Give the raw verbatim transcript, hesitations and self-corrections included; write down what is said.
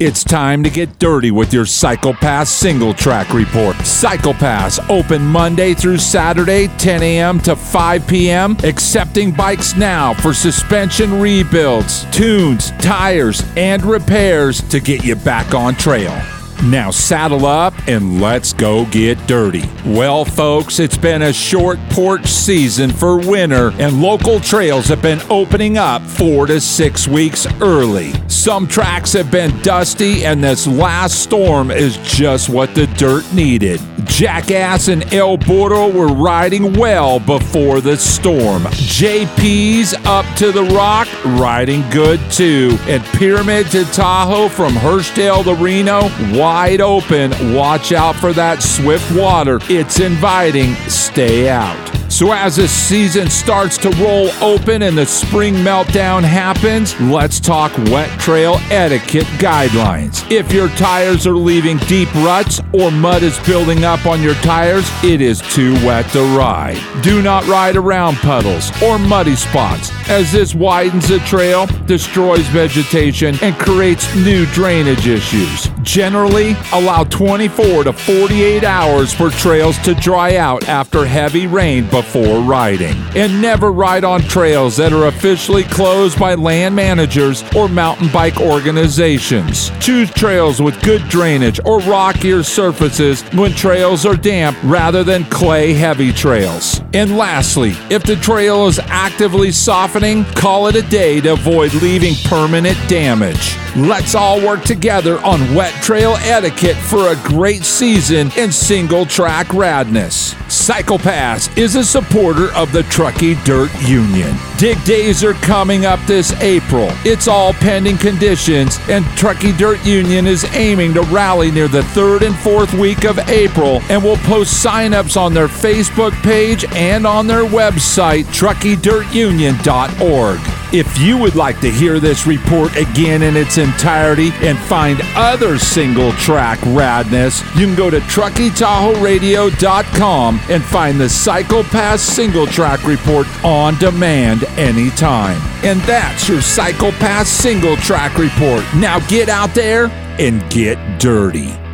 It's time to get dirty with your Cycle Pass Single Track Report. Cycle Pass open Monday through Saturday, ten a.m. to five p.m. Accepting bikes now for suspension rebuilds, tunes, tires, and repairs to get you back on trail. Now saddle up and let's go get dirty. Well, folks, it's been a short porch season for winter, and local trails have been opening up four to six weeks early. Some tracks have been dusty, and this last storm is just what the dirt needed. Jackass and El Burro were riding well before the storm. J P's up to the Rock, riding good too. And Pyramid to Tahoe from Hirschdale to Reno, wide open. Watch out for that swift water. It's inviting. Stay out. So as the season starts to roll open and the spring meltdown happens, let's talk wet trail etiquette guidelines. If your tires are leaving deep ruts or mud is building up on your tires, it is too wet to ride. Do not ride around puddles or muddy spots, as this widens the trail, destroys vegetation, and creates new drainage issues. Generally, allow twenty-four to forty-eight hours for trails to dry out after heavy rain before riding. And never ride on trails that are officially closed by land managers or mountain bike organizations. Choose trails with good drainage or rockier surfaces when trails are damp rather than clay-heavy trails. And lastly, if the trail is actively softening, call it a day to avoid leaving permanent damage. Let's all work together on wet trail etiquette for a great season in single track radness. Cycle Pass is a supporter of the Truckee Dirt Union. Dig days are coming up this April. It's all pending conditions, and Truckee Dirt Union is aiming to rally near the third and fourth week of April, and will post signups on their Facebook page and on their website, truckee dirt union dot org. If you would like to hear this report again in its entirety and find other single track radness, you can go to truckee tahoe radio dot com and find the Cycle Pass Single Track Report on demand anytime. And that's your Cycle Pass Single Track Report. Now get out there and get dirty.